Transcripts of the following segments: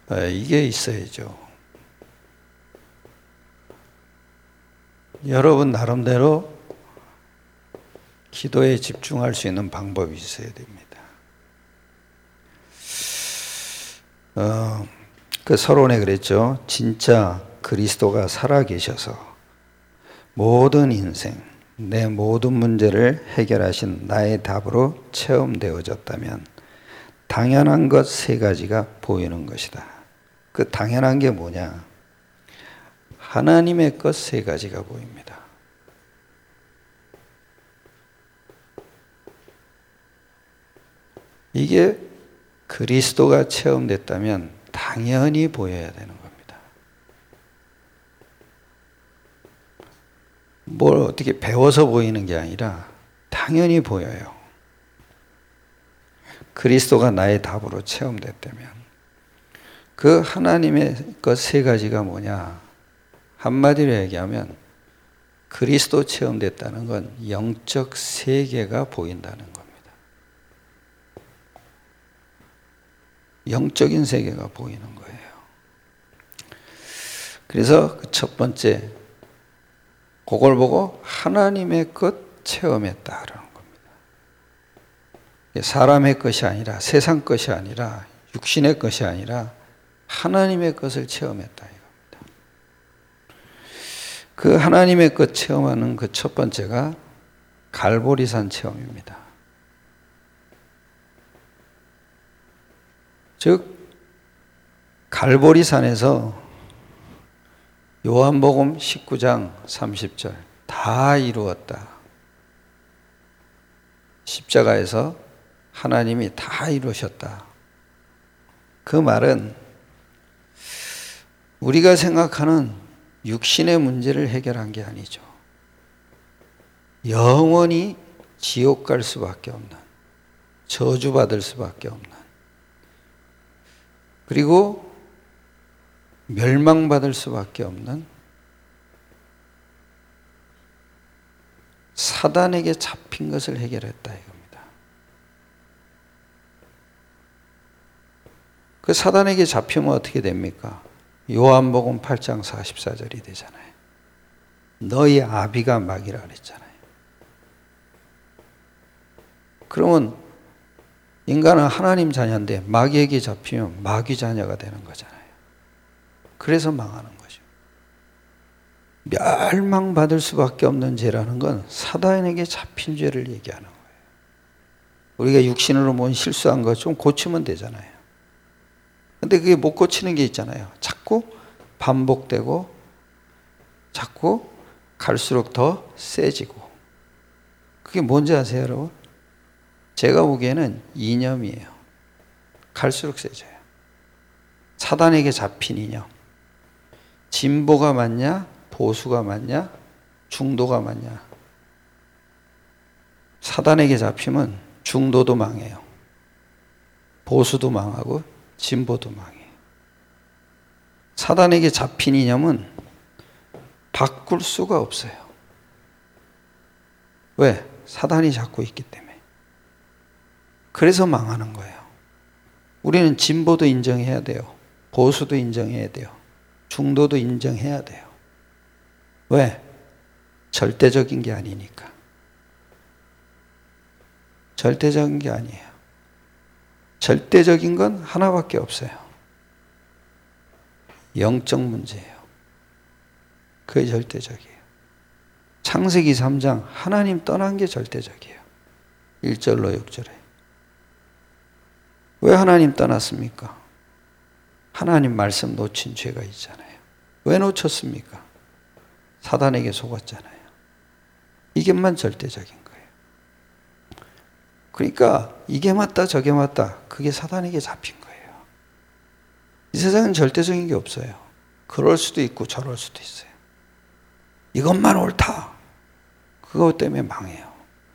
이게 있어야죠. 여러분 나름대로 기도에 집중할 수 있는 방법이 있어야 됩니다. 그 서론에 그랬죠. 진짜 그리스도가 살아계셔서 모든 인생, 내 모든 문제를 해결하신 나의 답으로 체험되어졌다면 당연한 것 세 가지가 보이는 것이다. 그 당연한 게 뭐냐? 하나님의 것 세 가지가 보입니다. 이게 그리스도가 체험됐다면 당연히 보여야 되는 겁니다. 뭘 어떻게 배워서 보이는 게 아니라 당연히 보여요. 그리스도가 나의 답으로 체험됐다면 그 하나님의 것 세 가지가 뭐냐? 한마디로 얘기하면 그리스도 체험됐다는 건 영적 세계가 보인다는 겁니다. 영적인 세계가 보이는 거예요. 그래서 그 첫 번째, 그걸 보고 하나님의 것 체험했다 그러는 겁니다. 사람의 것이 아니라, 세상 것이 아니라, 육신의 것이 아니라 하나님의 것을 체험했다 이겁니다. 그 하나님의 것 체험하는 그 첫 번째가 갈보리산 체험입니다. 즉 갈보리산에서 요한복음 19장 30절 다 이루었다. 십자가에서 하나님이 다 이루셨다. 그 말은 우리가 생각하는 육신의 문제를 해결한 게 아니죠. 영원히 지옥 갈 수밖에 없는, 저주받을 수밖에 없는, 그리고 멸망받을 수밖에 없는 사단에게 잡힌 것을 해결했다 이겁니다. 그 사단에게 잡히면 어떻게 됩니까? 요한복음 8장 44절이 되잖아요. 너희 아비가 마귀라 그랬잖아요. 그러면 인간은 하나님 자녀인데 마귀에게 잡히면 마귀 자녀가 되는 거잖아요. 그래서 망하는 거죠. 멸망받을 수밖에 없는 죄라는 건 사단에게 잡힌 죄를 얘기하는 거예요. 우리가 육신으로 뭔 실수한 거 좀 고치면 되잖아요. 근데 그게 못 고치는 게 있잖아요. 자꾸 반복되고 자꾸 갈수록 더 세지고. 그게 뭔지 아세요, 여러분? 제가 보기에는 이념이에요. 갈수록 세져요. 사단에게 잡힌 이념. 진보가 맞냐? 보수가 맞냐? 중도가 맞냐? 사단에게 잡히면 중도도 망해요. 보수도 망하고 진보도 망해요. 사단에게 잡힌 이념은 바꿀 수가 없어요. 왜? 사단이 잡고 있기 때문에. 그래서 망하는 거예요. 우리는 진보도 인정해야 돼요. 보수도 인정해야 돼요. 중도도 인정해야 돼요. 왜? 절대적인 게 아니니까. 절대적인 게 아니에요. 절대적인 건 하나밖에 없어요. 영적 문제예요. 그게 절대적이에요. 창세기 3장 하나님 떠난 게 절대적이에요. 1절로 6절에. 왜 하나님 떠났습니까? 하나님 말씀 놓친 죄가 있잖아요. 왜 놓쳤습니까? 사단에게 속았잖아요. 이게만 절대적인 거예요. 그러니까 이게 맞다 저게 맞다 그게 사단에게 잡힌 거예요. 이 세상은 절대적인 게 없어요. 그럴 수도 있고 저럴 수도 있어요. 이것만 옳다. 그것 때문에 망해요.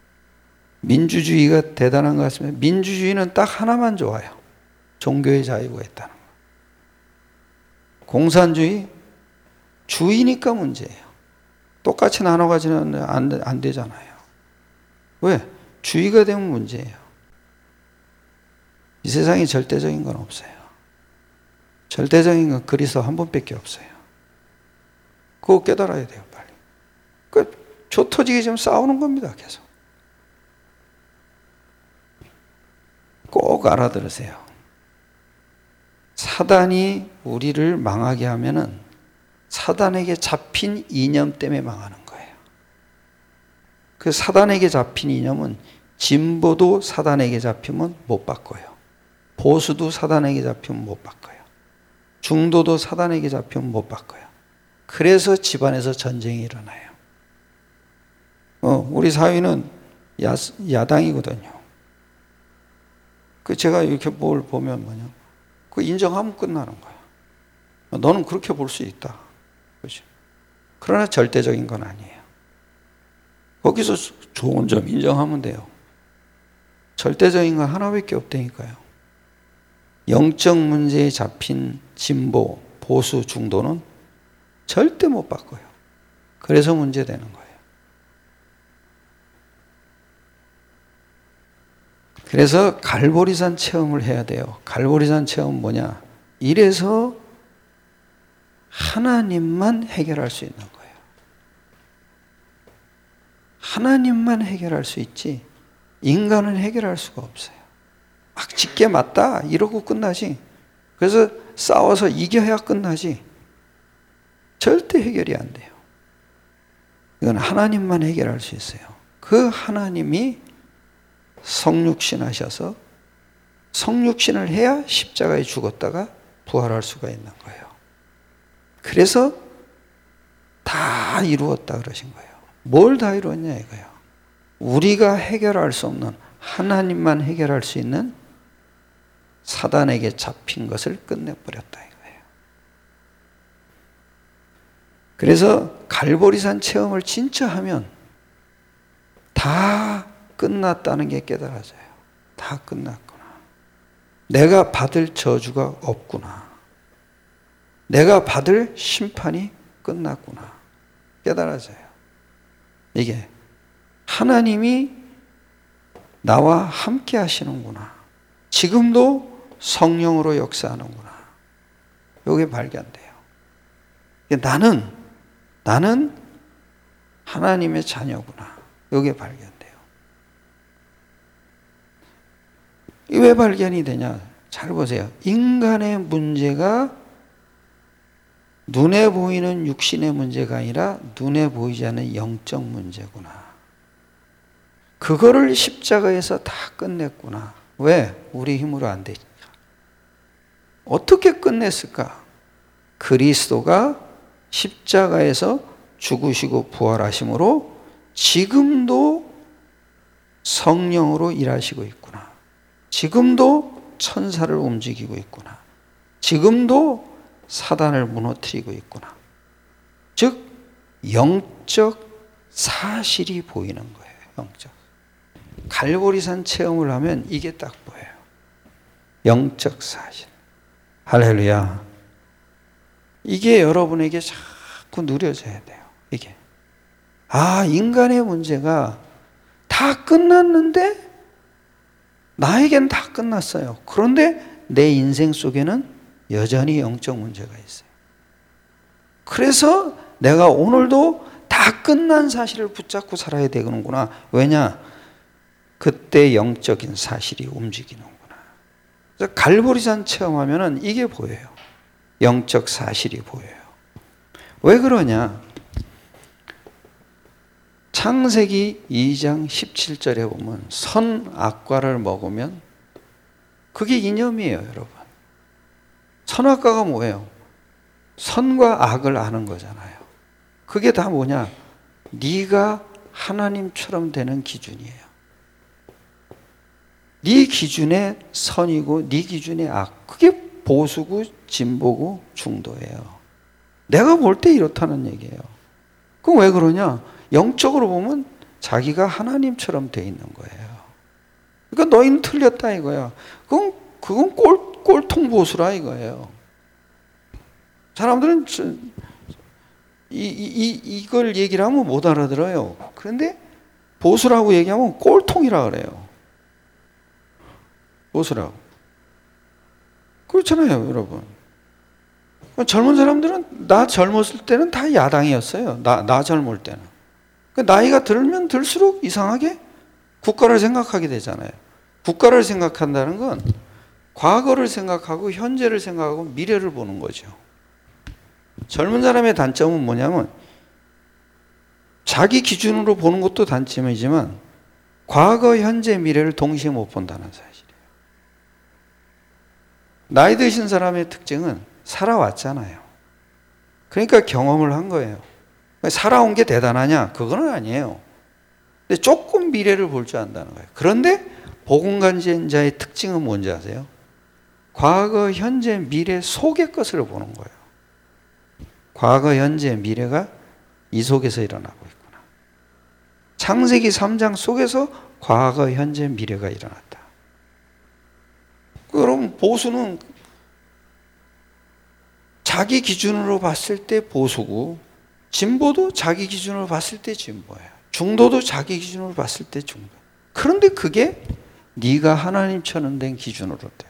민주주의가 대단한 것 같습니다. 민주주의는 딱 하나만 좋아요. 종교의 자유가 있다는 거. 공산주의 주의니까 문제예요. 똑같이 나눠 가지는 안 되잖아요. 왜? 주의가 되면 문제예요. 이 세상에 절대적인 건 없어요. 절대적인 건 그리스도 한 분밖에 없어요. 그거 깨달아야 돼요, 빨리. 조 터지게 지금 싸우는 겁니다, 계속. 꼭 알아들으세요. 사단이 우리를 망하게 하면은 사단에게 잡힌 이념 때문에 망하는 거예요. 그 사단에게 잡힌 이념은 진보도 사단에게 잡히면 못 바꿔요. 보수도 사단에게 잡히면 못 바꿔요. 중도도 사단에게 잡히면 못 바꿔요. 그래서 집안에서 전쟁이 일어나요. 우리 사회는 야당이거든요. 제가 이렇게 뭘 보면 뭐냐. 인정하면 끝나는 거야. 너는 그렇게 볼 수 있다. 그렇죠? 그러나 절대적인 건 아니에요. 거기서 좋은 점 인정하면 돼요. 절대적인 건 하나밖에 없다니까요. 영적 문제에 잡힌 진보, 보수, 중도는 절대 못 바꿔요. 그래서 문제되는 거예요. 그래서 갈보리산 체험을 해야 돼요. 갈보리산 체험은 뭐냐? 이래서 하나님만 해결할 수 있는 거예요. 하나님만 해결할 수 있지 인간은 해결할 수가 없어요. 막 짙게 맞다 이러고 끝나지. 그래서 싸워서 이겨야 끝나지. 절대 해결이 안 돼요. 이건 하나님만 해결할 수 있어요. 그 하나님이 성육신 하셔서 성육신을 해야 십자가에 죽었다가 부활할 수가 있는 거예요. 그래서 다 이루었다 그러신 거예요. 뭘 다 이루었냐 이거예요. 우리가 해결할 수 없는 하나님만 해결할 수 있는 사단에게 잡힌 것을 끝내버렸다 이거예요. 그래서 갈보리산 체험을 진짜 하면 다 끝났다는 게 깨달아져요. 다 끝났구나. 내가 받을 저주가 없구나. 내가 받을 심판이 끝났구나. 깨달아져요. 이게 하나님이 나와 함께 하시는구나. 지금도 성령으로 역사하는구나. 이게 발견돼요. 나는 하나님의 자녀구나. 이게 발견돼요. 왜 발견이 되냐? 잘 보세요. 인간의 문제가 눈에 보이는 육신의 문제가 아니라 눈에 보이지 않는 영적 문제구나. 그거를 십자가에서 다 끝냈구나. 왜? 우리 힘으로 안 되니까. 어떻게 끝냈을까? 그리스도가 십자가에서 죽으시고 부활하심으로 지금도 성령으로 일하시고 있구나. 지금도 천사를 움직이고 있구나. 지금도 사단을 무너뜨리고 있구나. 즉 영적 사실이 보이는 거예요. 영적. 갈보리산 체험을 하면 이게 딱 보여요. 영적 사실. 할렐루야. 이게 여러분에게 자꾸 누려져야 돼요. 이게. 인간의 문제가 다 끝났는데 나에겐 다 끝났어요. 그런데 내 인생 속에는 여전히 영적 문제가 있어요. 그래서 내가 오늘도 다 끝난 사실을 붙잡고 살아야 되는구나. 왜냐? 그때 영적인 사실이 움직이는구나. 그래서 갈보리산 체험하면은 이게 보여요. 영적 사실이 보여요. 왜 그러냐? 창세기 2장 17절에 보면 선악과를 먹으면 그게 이념이에요, 여러분. 선악과가 뭐예요? 선과 악을 아는 거잖아요. 그게 다 뭐냐? 네가 하나님처럼 되는 기준이에요. 네 기준에 선이고 네 기준에 악. 그게 보수고 진보고 중도예요. 내가 볼 때 이렇다는 얘기예요. 그럼 왜 그러냐? 영적으로 보면 자기가 하나님처럼 돼 있는 거예요. 그러니까 너희는 틀렸다 이거야. 그건 꼴통 보수라 이거예요. 사람들은 이걸 얘기를 하면 못 알아들어요. 그런데 보수라고 얘기하면 꼴통이라 그래요. 보수라고. 그렇잖아요, 여러분. 젊은 사람들은 나 젊었을 때는 다 야당이었어요. 나 젊을 때는. 나이가 들면 들수록 이상하게 국가를 생각하게 되잖아요. 국가를 생각한다는 건 과거를 생각하고 현재를 생각하고 미래를 보는 거죠. 젊은 사람의 단점은 뭐냐면 자기 기준으로 보는 것도 단점이지만 과거, 현재, 미래를 동시에 못 본다는 사실이에요. 나이 드신 사람의 특징은 살아왔잖아요. 그러니까 경험을 한 거예요. 살아온 게 대단하냐? 그건 아니에요. 근데 조금 미래를 볼 줄 안다는 거예요. 그런데 복음간증자의 특징은 뭔지 아세요? 과거, 현재, 미래 속의 것을 보는 거예요. 과거, 현재, 미래가 이 속에서 일어나고 있구나. 창세기 3장 속에서 과거, 현재, 미래가 일어났다. 그럼 보수는 자기 기준으로 봤을 때 보수고, 진보도 자기 기준으로 봤을 때 진보예요. 중도도 자기 기준으로 봤을 때 중도. 그런데 그게 네가 하나님처럼 된 기준으로 돼요.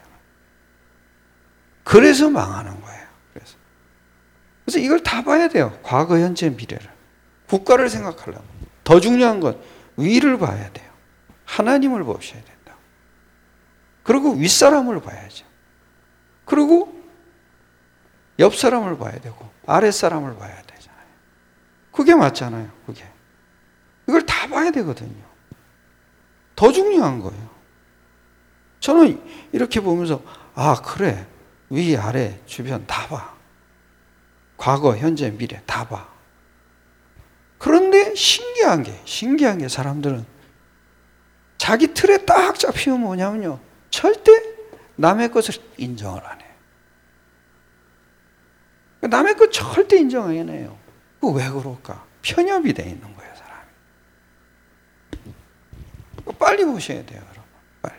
그래서 망하는 거예요. 그래서 이걸 다 봐야 돼요. 과거, 현재, 미래를. 국가를 생각하려면. 더 중요한 건 위를 봐야 돼요. 하나님을 보셔야 된다. 그리고 윗사람을 봐야죠. 그리고 옆 사람을 봐야 되고 아랫사람을 봐야 되잖아요. 그게 맞잖아요. 그게. 이걸 다 봐야 되거든요. 더 중요한 거예요. 저는 이렇게 보면서 아 그래. 위, 아래, 주변 다 봐. 과거, 현재, 미래 다 봐. 그런데 신기한 게 사람들은 자기 틀에 딱 잡히면 뭐냐면요. 절대 남의 것을 인정을 안 해요. 남의 것 절대 인정 안 해요. 그 왜 그럴까? 편협이 돼 있는 거예요, 사람이. 빨리 보셔야 돼요, 여러분. 빨리.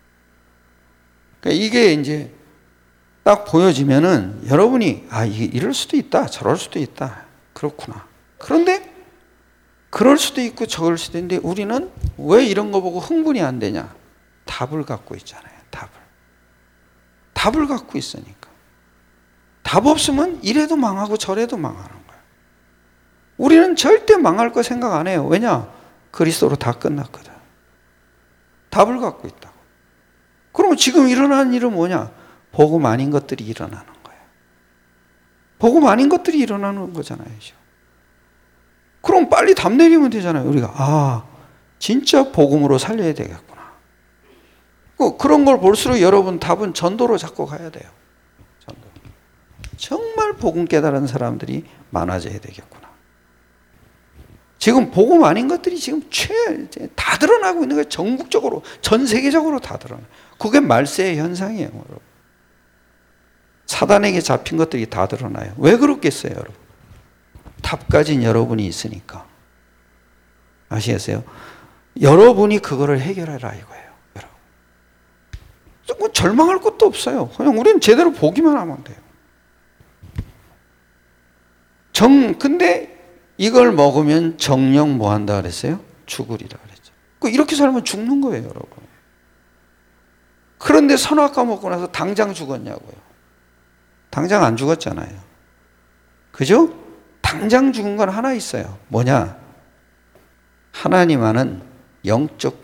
그러니까 이게 이제 딱 보여지면은 여러분이 아, 이럴 수도 있다. 저럴 수도 있다. 그렇구나. 그런데 그럴 수도 있고 저럴 수도 있는데 우리는 왜 이런 거 보고 흥분이 안 되냐? 답을 갖고 있잖아요. 답을 갖고 있으니까. 답 없으면 이래도 망하고 저래도 망하는 거예요. 우리는 절대 망할 거 생각 안 해요. 왜냐? 그리스도로 다 끝났거든. 답을 갖고 있다고. 그럼 지금 일어나는 일은 뭐냐? 복음 아닌 것들이 일어나는 거예요. 복음 아닌 것들이 일어나는 거잖아요. 그럼 빨리 답 내리면 되잖아요. 우리가 아 진짜 복음으로 살려야 되겠구나. 그런 걸 볼수록 여러분 답은 전도로 잡고 가야 돼요. 전도. 정말 복음 깨달은 사람들이 많아져야 되겠구나. 지금 복음 아닌 것들이 지금 다 드러나고 있는 거예요. 전국적으로 전 세계적으로 다 드러나요. 그게 말세의 현상이에요. 여러분. 사단에게 잡힌 것들이 다 드러나요. 왜 그렇겠어요, 여러분? 답 가진 여러분이 있으니까. 아시겠어요? 여러분이 그거를 해결하라 이거예요. 여러분. 뭐 절망할 것도 없어요. 그냥 우리는 제대로 보기만 하면 돼요. 근데 이걸 먹으면 정령 뭐 한다 그랬어요? 죽으리라 그랬죠. 이렇게 살면 죽는 거예요, 여러분. 그런데 선악과 먹고 나서 당장 죽었냐고요. 당장 안 죽었잖아요. 그죠? 당장 죽은 건 하나 있어요. 뭐냐? 하나님 아는 영적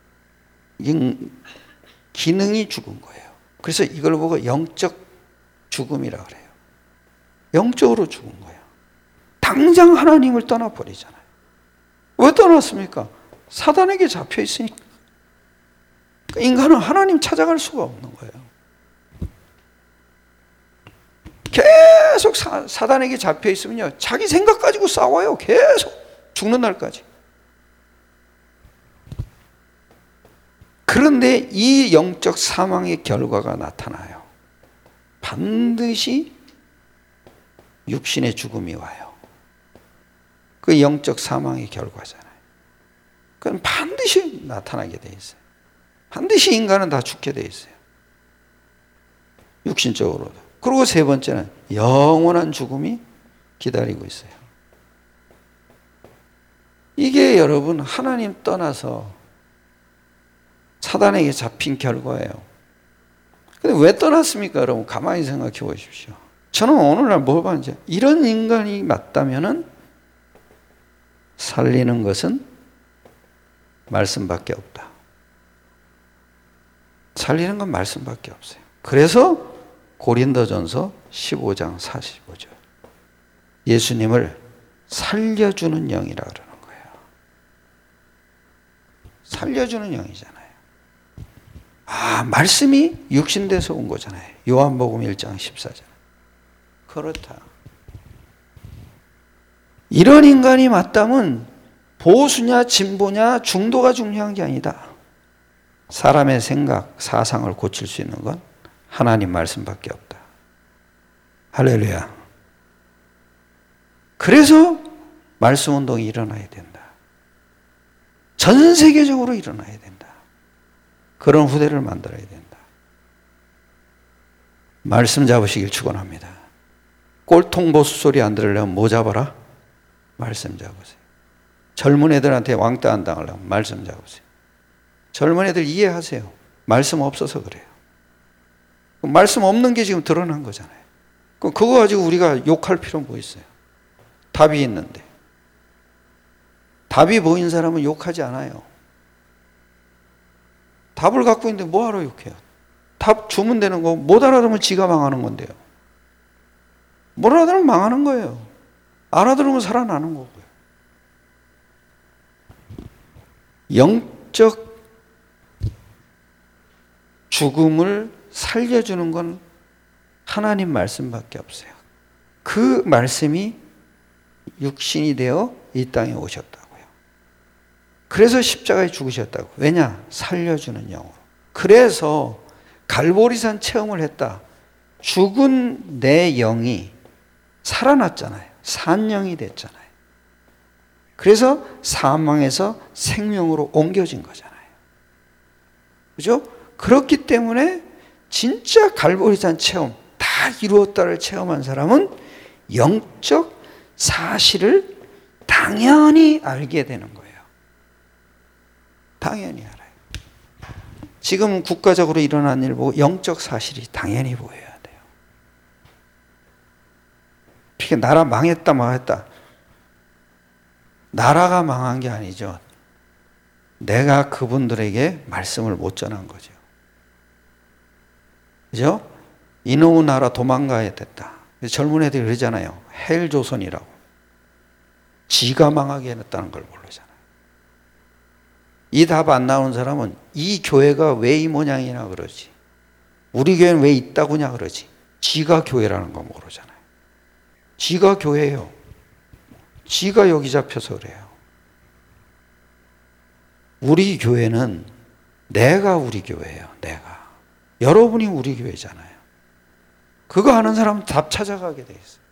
기능이 죽은 거예요. 그래서 이걸 보고 영적 죽음이라 그래요. 영적으로 죽은 거예요. 당장 하나님을 떠나버리잖아요. 왜 떠났습니까? 사단에게 잡혀 있으니까. 인간은 하나님 찾아갈 수가 없는 거예요. 계속 사단에게 잡혀 있으면요, 자기 생각 가지고 싸워요. 계속 죽는 날까지. 그런데 이 영적 사망의 결과가 나타나요. 반드시 육신의 죽음이 와요. 그 영적 사망의 결과잖아요. 그건 반드시 나타나게 돼 있어요. 반드시 인간은 다 죽게 돼 있어요. 육신적으로도. 그리고 세 번째는 영원한 죽음이 기다리고 있어요. 이게 여러분 하나님 떠나서 사단에게 잡힌 결과예요. 근데 왜 떠났습니까? 여러분 가만히 생각해 보십시오. 저는 오늘날 뭘 봤는지, 이런 인간이 맞다면은 살리는 것은 말씀밖에 없다. 살리는 건 말씀밖에 없어요. 그래서 고린도전서 15장 45절. 예수님을 살려주는 영이라 그러는 거예요. 살려주는 영이잖아요. 말씀이 육신돼서 온 거잖아요. 요한복음 1장 14절. 그렇다. 이런 인간이 맞다면 보수냐 진보냐 중도가 중요한 게 아니다. 사람의 생각, 사상을 고칠 수 있는 건 하나님 말씀밖에 없다. 할렐루야. 그래서 말씀 운동이 일어나야 된다. 전 세계적으로 일어나야 된다. 그런 후대를 만들어야 된다. 말씀 잡으시길 축원합니다. 꼴통보수 소리 안 들으려면 뭐 잡아라? 말씀 잡으세요. 젊은 애들한테 왕따 안 당하려면 말씀 잡으세요. 젊은 애들 이해하세요. 말씀 없어서 그래요. 말씀 없는 게 지금 드러난 거잖아요. 그거 가지고 우리가 욕할 필요는 뭐 있어요? 답이 있는데. 답이 보인 사람은 욕하지 않아요. 답을 갖고 있는데 뭐하러 욕해요? 답 주면 되는 거, 못 알아들으면 지가 망하는 건데요. 못 알아들으면 망하는 거예요. 알아들으면 살아나는 거고요. 영적 죽음을 살려주는 건 하나님 말씀밖에 없어요. 그 말씀이 육신이 되어 이 땅에 오셨다고요. 그래서 십자가에 죽으셨다고. 왜냐? 살려주는 영으로. 그래서 갈보리산 체험을 했다. 죽은 내 영이 살아났잖아요. 산 영이 됐잖아요. 그래서 사망에서 생명으로 옮겨진 거잖아요. 그죠? 그렇기 때문에 진짜 갈보리산 체험, 다 이루었다를 체험한 사람은 영적 사실을 당연히 알게 되는 거예요. 당연히 알아요. 지금 국가적으로 일어난 일 보고 영적 사실이 당연히 보여야 돼요. 이렇게 나라 망했다. 나라가 망한 게 아니죠. 내가 그분들에게 말씀을 못 전한 거죠. 그죠? 이놈의 나라 도망가야 됐다. 젊은 애들이 그러잖아요. 헬조선이라고. 지가 망하게 해놨다는 걸 모르잖아요. 이 답 안 나오는 사람은 이 교회가 왜 이 모양이냐 그러지. 우리 교회는 왜 있다고냐 그러지. 지가 교회라는 거 모르잖아요. 지가 교회예요. 지가 여기 잡혀서 그래요. 우리 교회는 내가 우리 교회예요. 내가. 여러분이 우리 교회잖아요. 그거 아는 사람은 답 찾아가게 돼 있어요.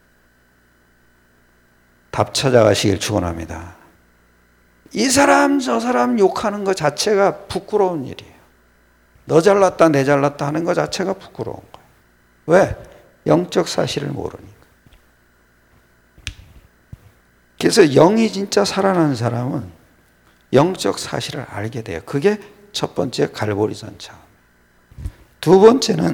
답 찾아가시길 축원합니다. 이 사람 저 사람 욕하는 것 자체가 부끄러운 일이에요. 너 잘났다 내 잘났다 하는 것 자체가 부끄러운 거예요. 왜? 영적 사실을 모르니까. 그래서 영이 진짜 살아나는 사람은 영적 사실을 알게 돼요. 그게 첫 번째 갈보리산 체험. 두 번째는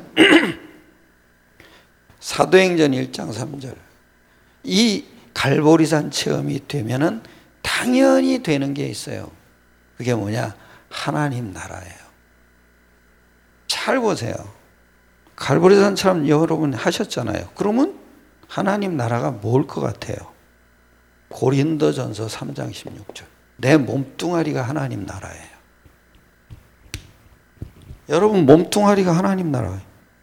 사도행전 1장 3절. 이 갈보리산 체험이 되면은 당연히 되는 게 있어요. 그게 뭐냐? 하나님 나라예요. 잘 보세요. 갈보리산처럼 여러분 하셨잖아요. 그러면 하나님 나라가 뭘 것 같아요? 고린도전서 3장 16절. 내 몸뚱아리가 하나님 나라예요. 여러분 몸뚱아리가 하나님 나라예요.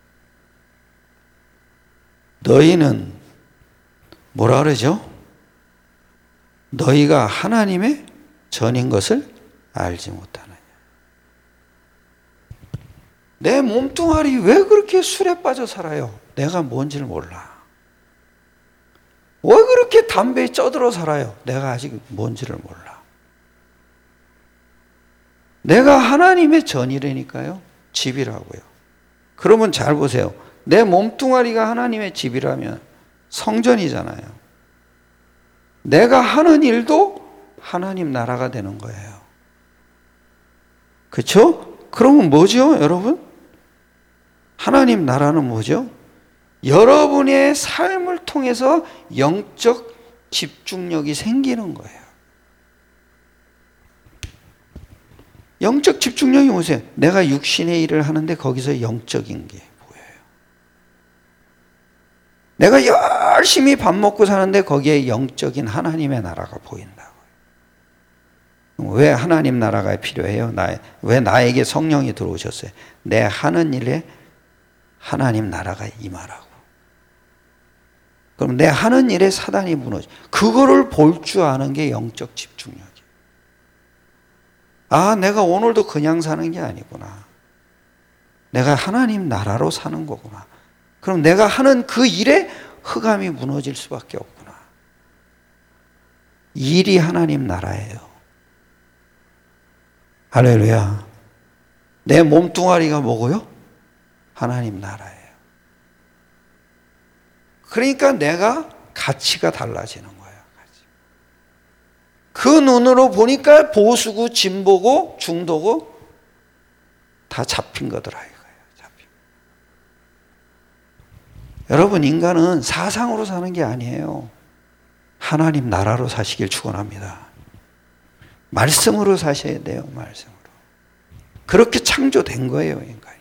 너희는 뭐라 그러죠? 너희가 하나님의 전인 것을 알지 못하느냐. 내 몸뚱아리 왜 그렇게 술에 빠져 살아요? 내가 뭔지를 몰라. 왜 그렇게 담배에 쪄들어 살아요? 내가 아직 뭔지를 몰라. 내가 하나님의 전이라니까요. 집이라고요. 그러면 잘 보세요. 내 몸뚱아리가 하나님의 집이라면 성전이잖아요. 내가 하는 일도 하나님 나라가 되는 거예요. 그렇죠? 그러면 뭐죠, 여러분? 하나님 나라는 뭐죠? 여러분의 삶을 통해서 영적 집중력이 생기는 거예요. 영적 집중력이 뭐세요? 내가 육신의 일을 하는데 거기서 영적인 게 보여요. 내가 열심히 밥 먹고 사는데 거기에 영적인 하나님의 나라가 보인다고요. 왜 하나님 나라가 필요해요? 왜 나에게 성령이 들어오셨어요? 내 하는 일에 하나님 나라가 임하라고. 그럼 내 하는 일에 사단이 무너져. 그거를 볼 줄 아는 게 영적 집중력이에요. 아, 내가 오늘도 그냥 사는 게 아니구나. 내가 하나님 나라로 사는 거구나. 그럼 내가 하는 그 일에 흑암이 무너질 수밖에 없구나. 일이 하나님 나라예요. 할렐루야. 내 몸뚱아리가 뭐고요? 하나님 나라예요. 그러니까 내가 가치가 달라지는 거예요. 그 눈으로 보니까 보수고 진보고 중도고 다 잡힌 거더라 이거예요. 잡힌. 여러분, 인간은 사상으로 사는 게 아니에요. 하나님 나라로 사시길 축원합니다. 말씀으로 사셔야 돼요. 말씀으로. 그렇게 창조된 거예요, 인간이.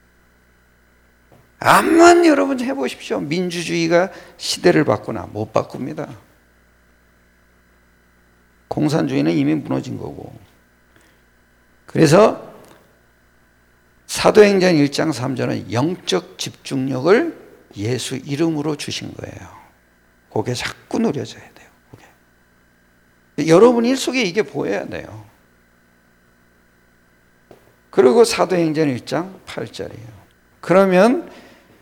암만 여러분 해보십시오. 민주주의가 시대를 바꾸나 못 바꿉니다. 공산주의는 이미 무너진 거고. 그래서 사도행전 1장 3절은 영적 집중력을 예수 이름으로 주신 거예요. 그게 자꾸 누려져야 돼요. 그게. 여러분 일 속에 이게 보여야 돼요. 그리고 사도행전 1장 8절이에요. 그러면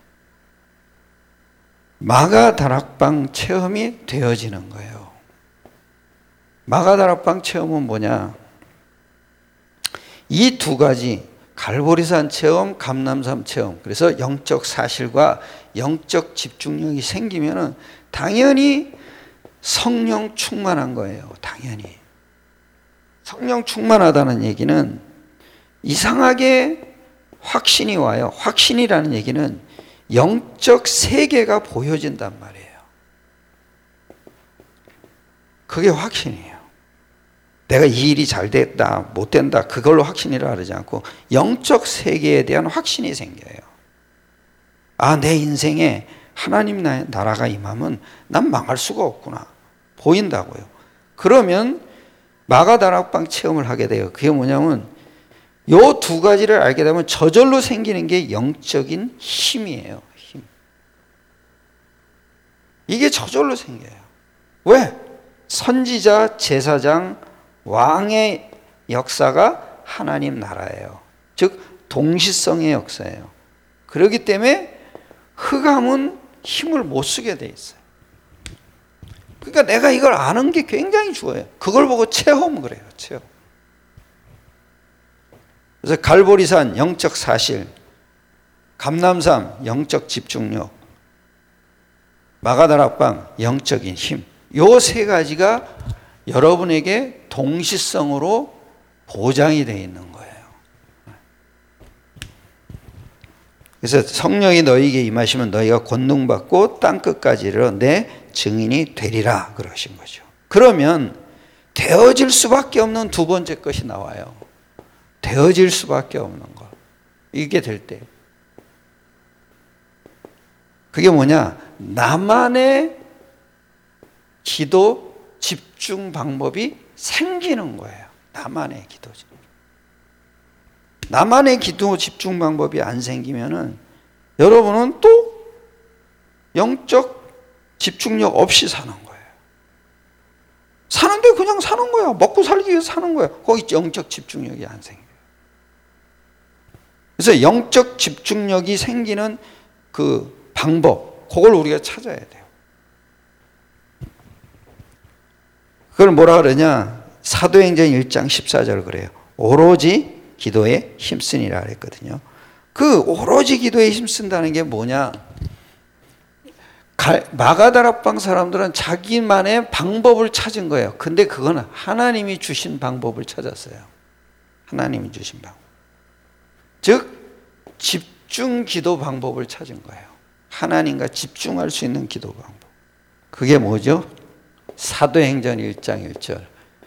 마가다락방 체험이 되어지는 거예요. 마가다락방 체험은 뭐냐? 이 두 가지, 갈보리산 체험, 감람산 체험. 그래서 영적 사실과 영적 집중력이 생기면은 당연히 성령 충만한 거예요. 당연히. 성령 충만하다는 얘기는 이상하게 확신이 와요. 확신이라는 얘기는 영적 세계가 보여진단 말이에요. 그게 확신이에요. 내가 이 일이 잘 됐다, 못 된다, 그걸로 확신이라 그러지 않고 영적 세계에 대한 확신이 생겨요. 아, 내 인생에 하나님 나라가 임하면 난 망할 수가 없구나. 보인다고요. 그러면 마가다락방 체험을 하게 돼요. 그게 뭐냐면 요 두 가지를 알게 되면 저절로 생기는 게 영적인 힘이에요. 힘. 이게 저절로 생겨요. 왜? 선지자, 제사장, 왕의 역사가 하나님 나라예요. 즉 동시성의 역사예요. 그렇기 때문에 흑암은 힘을 못 쓰게 돼 있어요. 그러니까 내가 이걸 아는 게 굉장히 좋아요. 그걸 보고 체험 그래요. 체험. 그래서 갈보리산 영적 사실, 감람산 영적 집중력, 마가다락방 영적인 힘, 요 세 가지가 여러분에게 동시성으로 보장이 되어 있는 거예요. 그래서 성령이 너희에게 임하시면 너희가 권능받고 땅끝까지 이르러 내 증인이 되리라 그러신 거죠. 그러면 되어질 수밖에 없는 두 번째 것이 나와요. 되어질 수밖에 없는 것. 이게 될 때. 그게 뭐냐? 나만의 기도 집중 방법이 생기는 거예요. 나만의 기도 집중. 나만의 기도 집중 방법이 안 생기면은 여러분은 또 영적 집중력 없이 사는 거예요. 사는데 그냥 사는 거야. 먹고 살기 위해서 사는 거야. 거기 영적 집중력이 안 생겨요. 그래서 영적 집중력이 생기는 그 방법, 그걸 우리가 찾아야 돼요. 그걸 뭐라 그러냐? 사도행전 1장 14절 그래요. 오로지 기도에 힘쓰니라 그랬거든요. 그 오로지 기도에 힘쓴다는 게 뭐냐? 마가다락방 사람들은 자기만의 방법을 찾은 거예요. 근데 그건 하나님이 주신 방법을 찾았어요. 하나님이 주신 방법. 즉 집중 기도 방법을 찾은 거예요. 하나님과 집중할 수 있는 기도 방법. 그게 뭐죠? 사도행전 1장 1절.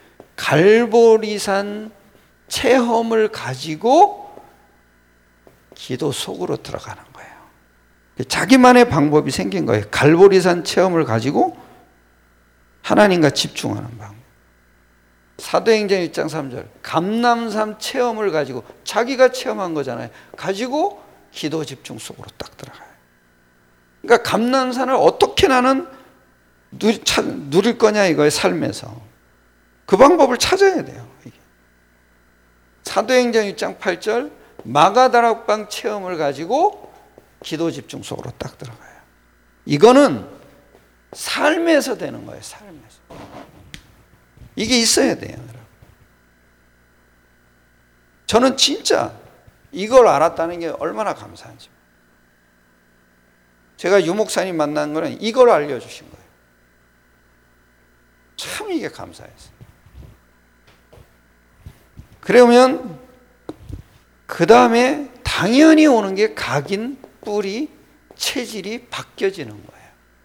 갈보리산 체험을 가지고 기도 속으로 들어가는 거예요. 자기만의 방법이 생긴 거예요. 갈보리산 체험을 가지고 하나님과 집중하는 방법. 사도행전 1장 3절. 감람산 체험을 가지고, 자기가 체험한 거잖아요. 가지고 기도 집중 속으로 딱 들어가요. 그러니까 감람산을 어떻게 나는 누릴 거냐 이거예요. 삶에서. 그 방법을 찾아야 돼요. 사도행전 1장 8절. 마가다락방 체험을 가지고 기도 집중 속으로 딱 들어가요. 이거는 삶에서 되는 거예요. 삶에서. 이게 있어야 돼요. 저는 진짜 이걸 알았다는 게 얼마나 감사한지. 제가 유 목사님 만난 거는 이걸 알려주신 거예요. 참 이게 감사했어요. 그러면 그 다음에 당연히 오는 게 각인, 뿌리, 체질이 바뀌어지는 거예요.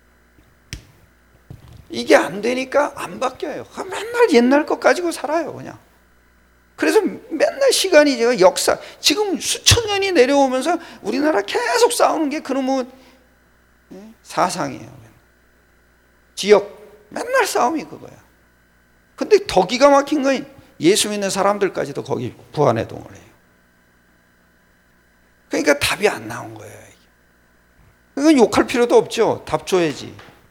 이게 안 되니까 안 바뀌어요. 맨날 옛날 것 가지고 살아요, 그냥. 그래서 맨날 시간이 제가 역사, 지금 수천 년이 내려오면서 우리나라 계속 싸우는 게 그놈의 사상이에요. 지역, 맨날 싸움이 그거야. 근데 더 기가 막힌 건 예수 믿는 사람들까지도 거기 부안해동을 해요. 그러니까 답이 안 나온 거예요. 이건 욕할 필요도 없죠. 답 줘야지.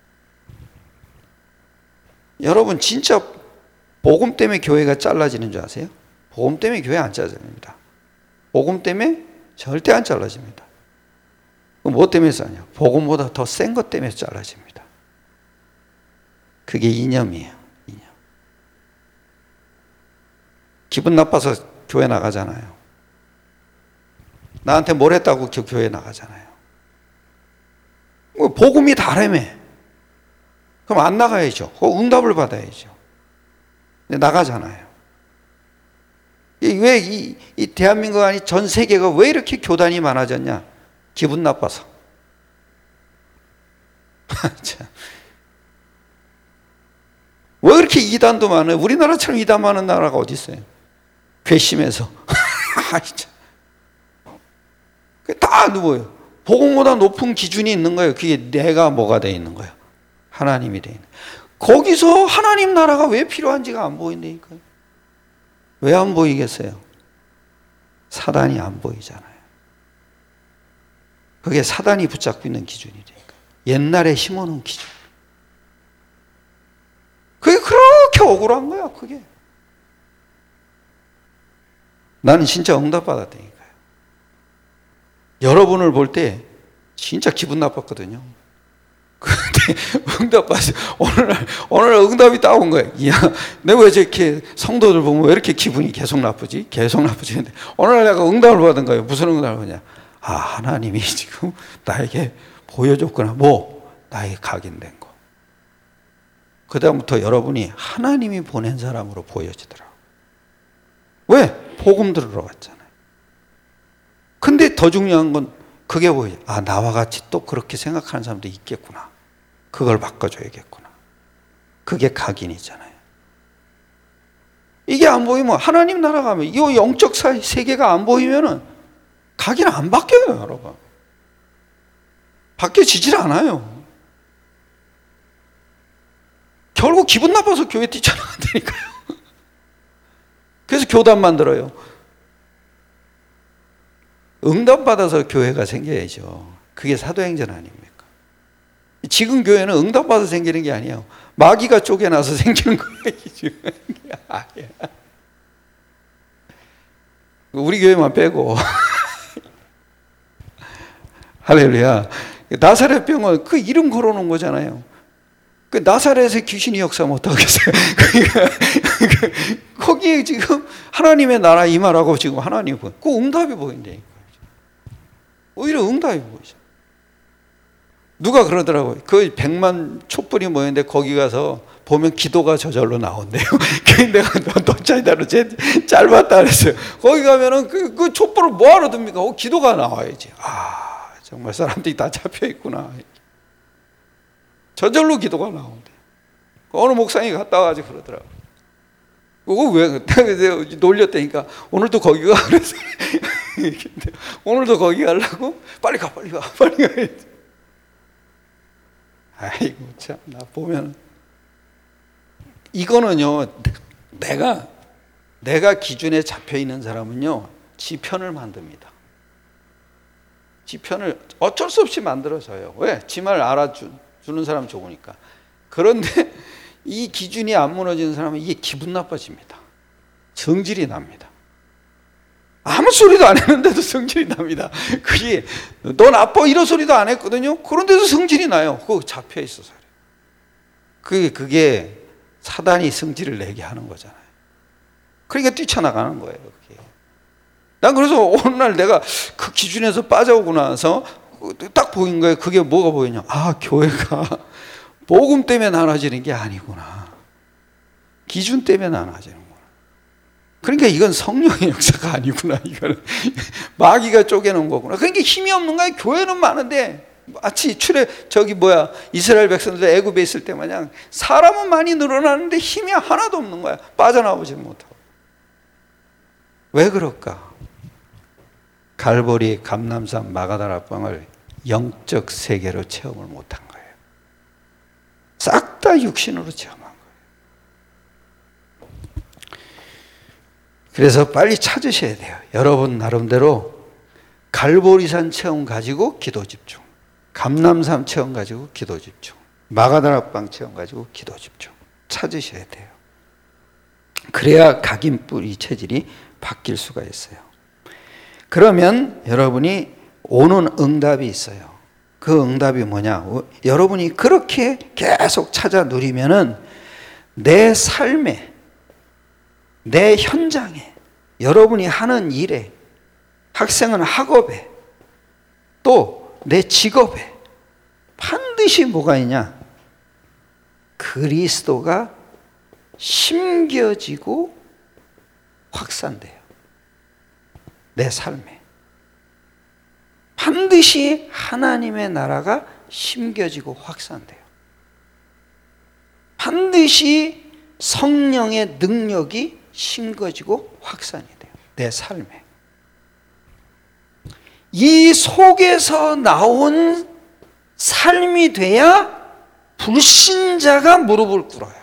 여러분 진짜 복음 때문에 교회가 잘라지는 줄 아세요? 복음 때문에 교회 안 잘라집니다. 복음 때문에 절대 안 잘라집니다. 뭐 때문에 싸냐? 복음보다 더 센 것 때문에 잘라집니다. 그게 이념이에요. 이념. 기분 나빠서 교회 나가잖아요. 나한테 뭘 했다고 교회 나가잖아요. 복음이 다르며. 그럼 안 나가야죠. 응답을 받아야죠. 근데 나가잖아요. 왜 이 대한민국 아니 전 세계가 왜 이렇게 교단이 많아졌냐? 기분 나빠서. 왜 이렇게 이단도 많아요? 우리나라처럼 이단 많은 나라가 어디 있어요? 괘씸해서. 다 누구예요? 복음보다 높은 기준이 있는 거예요. 그게 내가 뭐가 돼 있는 거예요? 하나님이 돼 있는. 거기서 하나님 나라가 왜 필요한지가 안 보인다니까요. 왜 안 보이겠어요? 사단이 안 보이잖아요. 그게 사단이 붙잡고 있는 기준이 되니까. 옛날에 심어놓은 기준. 그게 그렇게 억울한 거야, 그게. 나는 진짜 응답받았다니까요. 여러분을 볼 때 진짜 기분 나빴거든요. 근데 응답받았어요. 오늘 응답이 딱 온 거예요. 야, 내가 왜 저렇게 성도들 보면 왜 이렇게 기분이 계속 나쁘지? 계속 나쁘지? 오늘 내가 응답을 받은 거예요. 무슨 응답을 받냐? 아, 하나님이 지금 나에게 보여줬구나. 뭐? 나에게 각인된 거. 그 다음부터 여러분이 하나님이 보낸 사람으로 보여지더라고요. 왜? 복음 들으러 갔잖아요. 근데 더 중요한 건 그게 보여요. 아, 나와 같이 또 그렇게 생각하는 사람도 있겠구나. 그걸 바꿔줘야겠구나. 그게 각인이잖아요. 이게 안 보이면 하나님 나라 가면 이 영적 세계가 안 보이면은 각인 안 바뀌어요, 여러분. 바뀌어지질 않아요. 결국 기분 나빠서 교회 뛰쳐나간다니까요. 그래서 교단 만들어요. 응답받아서 교회가 생겨야죠. 그게 사도행전 아닙니까? 지금 교회는 응답받아서 생기는 게 아니에요. 마귀가 쪼개나서 생기는 거예요. 우리 교회만 빼고. 할렐루야. 나사렛 병원 그 이름 걸어놓은 거잖아요. 그 나사렛에 귀신이 역사하면 어떡하겠어요? 거기에 지금 하나님의 나라 임하라고 지금 하나님 그 응답이 보인다니까. 오히려 응답이 보이죠. 누가 그러더라고요. 그 100만 촛불이 모였는데 거기 가서 보면 기도가 저절로 나온대요. 내가 너 짜이다로 짧았다 그랬어요. 거기 가면은 그 촛불을 뭐하러 듭니까? 기도가 나와야지. 아, 정말 사람들이 다 잡혀 있구나. 저절로 기도가 나온대. 어느 목사님이 갔다 와가지고 그러더라고. 그거 왜 놀렸다니까. 오늘도 거기 가. 그래서 오늘도 거기 가려고? 빨리 가. 아이고 참, 나 보면 이거는요, 내가 기준에 잡혀 있는 사람은요, 지 편을 만듭니다. 지 편을 어쩔 수 없이 만들어져요. 왜? 지 말 알아주는 사람 좋으니까. 그런데 이 기준이 안 무너지는 사람은 이게 기분 나빠집니다. 성질이 납니다. 아무 소리도 안 했는데도 성질이 납니다. 그게 너 나빠 이런 소리도 안 했거든요. 그런데도 성질이 나요. 그거 잡혀 있어서. 그게 사단이 성질을 내게 하는 거잖아요. 그러니까 뛰쳐나가는 거예요. 그게. 난 그래서 오늘날 내가 그 기준에서 빠져오고 나서 딱 보인 거예요. 그게 뭐가 보이냐? 아, 교회가 복음 때문에 나눠지는 게 아니구나. 기준 때문에 나눠지는구나. 그러니까 이건 성령의 역사가 아니구나. 이거는 마귀가 쪼개놓은 거구나. 그러니까 힘이 없는 거야. 교회는 많은데 마치 이스라엘 백성들 애굽에 있을 때 마냥 사람은 많이 늘어나는데 힘이 하나도 없는 거야. 빠져나오지 못하고. 왜 그럴까? 갈보리, 감람산, 마가다락방을 영적 세계로 체험을 못한 거예요. 싹 다 육신으로 체험한 거예요. 그래서 빨리 찾으셔야 돼요. 여러분 나름대로 갈보리산 체험 가지고 기도 집중, 감람산 체험 가지고 기도 집중, 마가다락방 체험 가지고 기도 집중 찾으셔야 돼요. 그래야 각인 뿌리 체질이 바뀔 수가 있어요. 그러면 여러분이 오는 응답이 있어요. 그 응답이 뭐냐? 여러분이 그렇게 계속 찾아 누리면은 내 삶에, 내 현장에, 여러분이 하는 일에, 학생은 학업에, 또 내 직업에 반드시 뭐가 있냐? 그리스도가 심겨지고 확산돼요. 내 삶에. 반드시 하나님의 나라가 심겨지고 확산돼요. 반드시 성령의 능력이 심겨지고 확산이 돼요. 내 삶에. 이 속에서 나온 삶이 돼야 불신자가 무릎을 꿇어요.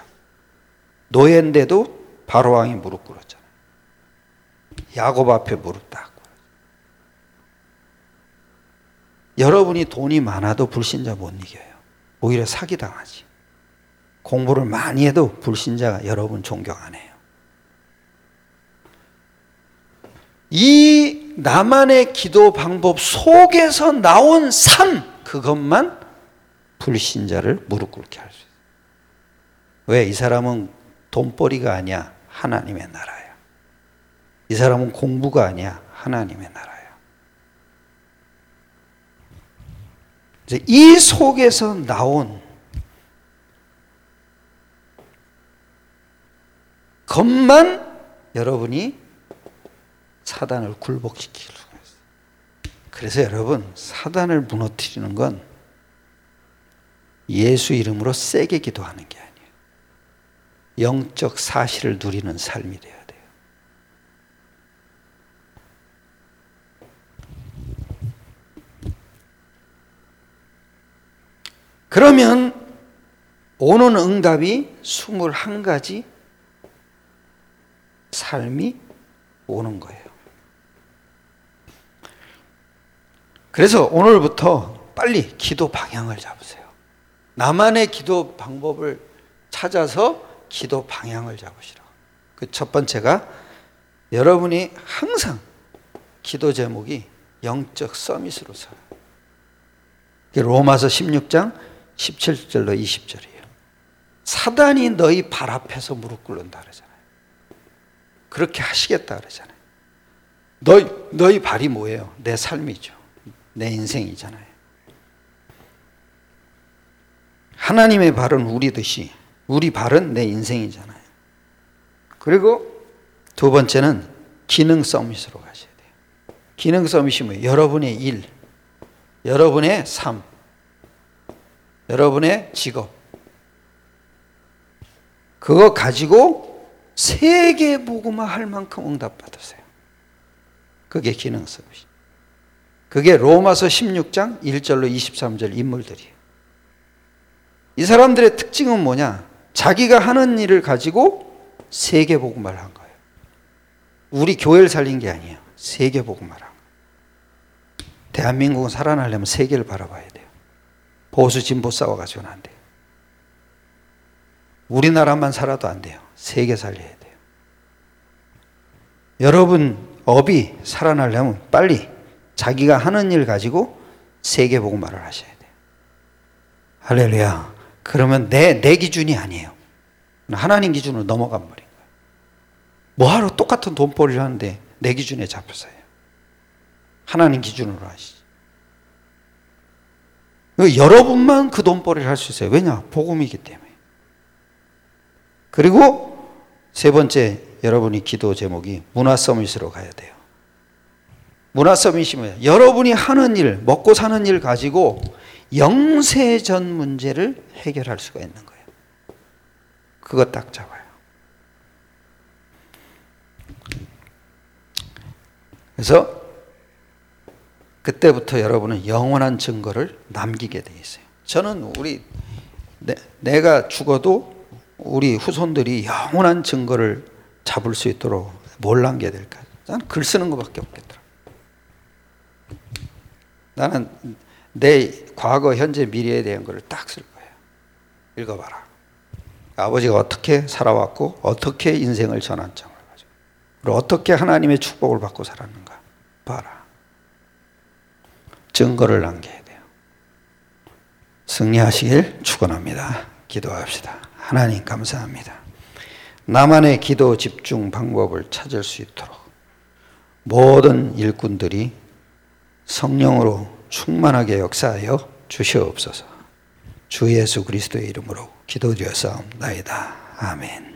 노예인데도 바로왕이 무릎 꿇었잖아요. 야곱 앞에 무릎 딱. 여러분이 돈이 많아도 불신자 못 이겨요. 오히려 사기당하지. 공부를 많이 해도 불신자가 여러분 존경 안 해요. 이 나만의 기도 방법 속에서 나온 삶, 그것만 불신자를 무릎 꿇게 할 수 있어요. 왜? 이 사람은 돈벌이가 아니야. 하나님의 나라야. 이 사람은 공부가 아니야. 하나님의 나라야. 이 속에서 나온 것만 여러분이 사단을 굴복시킬 수가 있어요. 그래서 여러분, 사단을 무너뜨리는 건 예수 이름으로 세게 기도하는 게 아니에요. 영적 사실을 누리는 삶이 돼야 돼요. 그러면 오는 응답이 21가지 삶이 오는 거예요. 그래서 오늘부터 빨리 기도 방향을 잡으세요. 나만의 기도 방법을 찾아서 기도 방향을 잡으시라고. 그 첫 번째가 여러분이 항상 기도 제목이 영적 서밋으로 서요. 로마서 16장 17절로 20절이에요. 사단이 너희 발 앞에서 무릎 꿇는다 그러잖아요. 그렇게 하시겠다 그러잖아요. 너희 발이 뭐예요? 내 삶이죠. 내 인생이잖아요. 하나님의 발은 우리듯이 우리 발은 내 인생이잖아요. 그리고 두 번째는 기능 서밋으로 가셔야 돼요. 기능 서밋이 뭐예요? 여러분의 일, 여러분의 삶, 여러분의 직업, 그거 가지고 세계 복음화 할 만큼 응답받으세요. 그게 기능 서비스. 그게 로마서 16장 1절로 23절 인물들이에요. 이 사람들의 특징은 뭐냐? 자기가 하는 일을 가지고 세계 복음화를 한 거예요. 우리 교회를 살린 게 아니에요. 세계 복음화를 한 거예요. 대한민국은 살아나려면 세계를 바라봐야 돼요. 보수 진보 싸워가지고는 안 돼요. 우리나라만 살아도 안 돼요. 세계 살려야 돼요. 여러분 업이 살아나려면 빨리 자기가 하는 일 가지고 세계 복음화를 하셔야 돼요. 할렐루야. 그러면 내 기준이 아니에요. 하나님 기준으로 넘어간 버린 거예요. 뭐하러 똑같은 돈벌이를 하는데 내 기준에 잡혀서요. 하나님 기준으로 하시죠. 여러분만 그 돈벌이를 할 수 있어요. 왜냐? 복음이기 때문에. 그리고 세 번째 여러분이 기도 제목이 문화 서밋으로 가야 돼요. 문화 서밋이 뭐예요? 여러분이 하는 일, 먹고 사는 일 가지고 영세전 문제를 해결할 수가 있는 거예요. 그거 딱 잡아요. 그래서 그때부터 여러분은 영원한 증거를 남기게 돼 있어요. 저는 내가 죽어도 우리 후손들이 영원한 증거를 잡을 수 있도록 뭘 남겨야 될까? 나는 글 쓰는 것밖에 없겠더라. 나는 내 과거, 현재, 미래에 대한 것을 딱 쓸 거예요. 읽어봐라. 아버지가 어떻게 살아왔고 어떻게 인생을 전환점을 가지고 그리고 어떻게 하나님의 축복을 받고 살았는가 봐라. 증거를 남겨야 돼요. 승리하시길 축원합니다. 기도합시다. 하나님 감사합니다. 나만의 기도 집중 방법을 찾을 수 있도록 모든 일꾼들이 성령으로 충만하게 역사하여 주시옵소서. 주 예수 그리스도의 이름으로 기도드렸사옵나이다. 아멘.